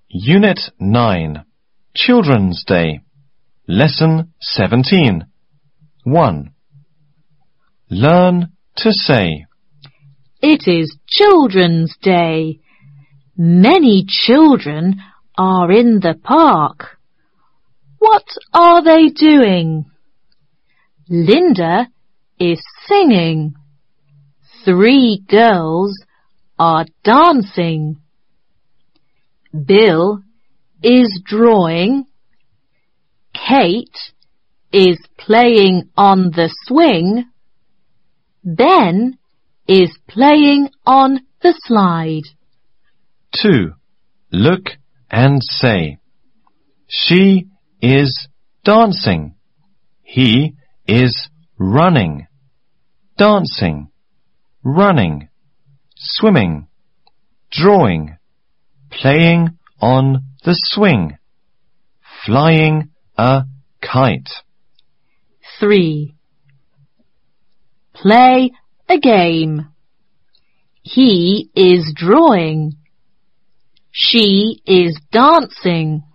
Unit 9. Children's Day. Lesson 17. 1. Learn to say. It is Children's Day. Many children are in the park. What are they doing? Linda is singing. 3 girls are dancing. Bill is drawing. Kate is playing on the swing. Ben is playing on the slide. 2. Look and say. She is dancing. He is running. Dancing, running, swimming, drawing, playing on the swing, flying a kite. 3. Play a game. He is drawing. She is dancing.